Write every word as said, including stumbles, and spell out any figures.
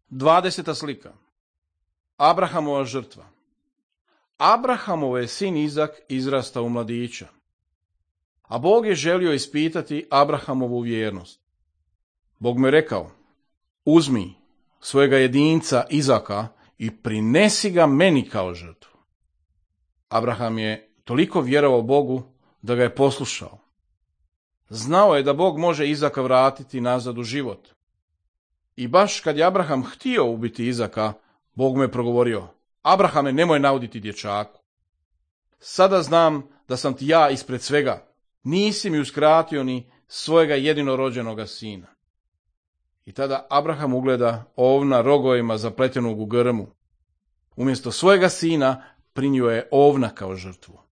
Dvadeseta slika. Abrahamova žrtva. Abrahamov je sin Izak izrastao u mladića, a Bog je želio ispitati Abrahamovu vjernost. Bog mu je rekao, uzmi svojega jedinca Izaka i prinesi ga meni kao žrtvu. Abraham je toliko vjerovao Bogu da ga je poslušao. Znao je da Bog može Izaka vratiti nazad u život. I baš kad je Abraham htio ubiti Izaka, Bog mu je progovorio, Abrahame, nemoj nauditi dječaku. Sada znam da sam ti ja ispred svega, nisi mi uskratio ni svojega jedinorođenoga sina. I tada Abraham ugleda ovna rogovima zapletenog u grmu. Umjesto svojega sina prinio je ovna kao žrtvu.